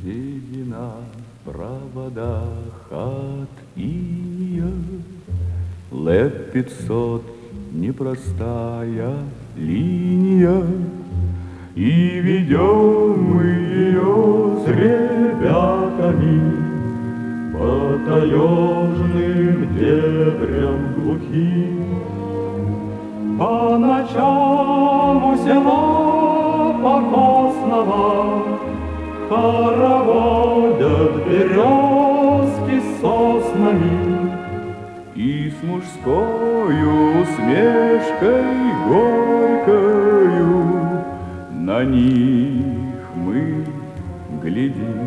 Седина в проводах от иния, лет 500 непростая линия, и ведем мы ее с ребятами по таежным дебрям глухим. По ночам у села покосного хороводят березки с соснами, и с мужскою усмешкой горькою на них мы глядим.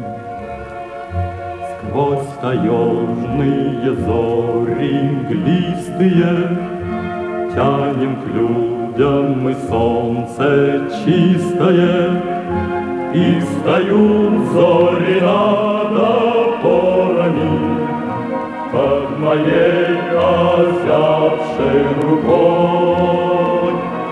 Сквозь таежные зори мглистые тянем к людям мы солнце чистое, и встают зори над опорами под моей озябшей рукой.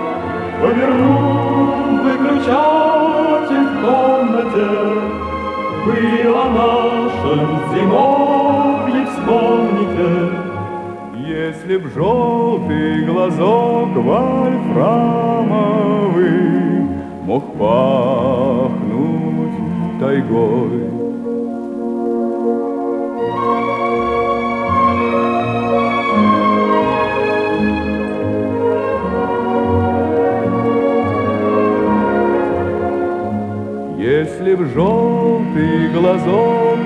Поверну выключатель в комнате, вы о нашем зимовье вспомните. Если б желтый глазок вольфрамовый мог пахнуть тайгой. Если б желтый глазок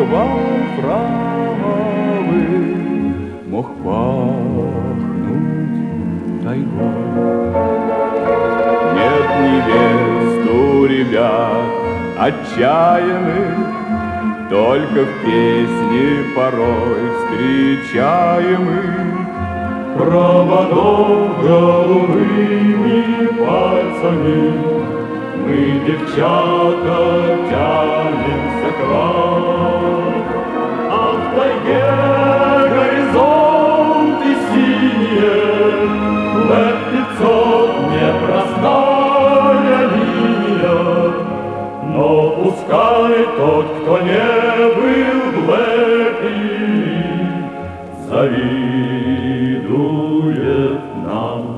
вольфрамовый мог пахнуть тайгой. Нет невест у ребят отчаянных, только в песне порой встречаемых. Проводов голубыми пальцами мы, девчата, тянемся к вам. А в тайге горизонты синие, лет 500 непростая линия. Но пускай тот, кто не был в Лепи, завидует нам.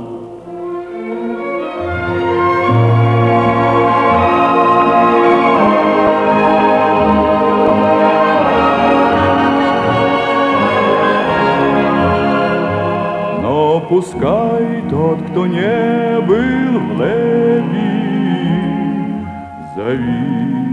Пускай тот, кто не был в Лепи, завидует.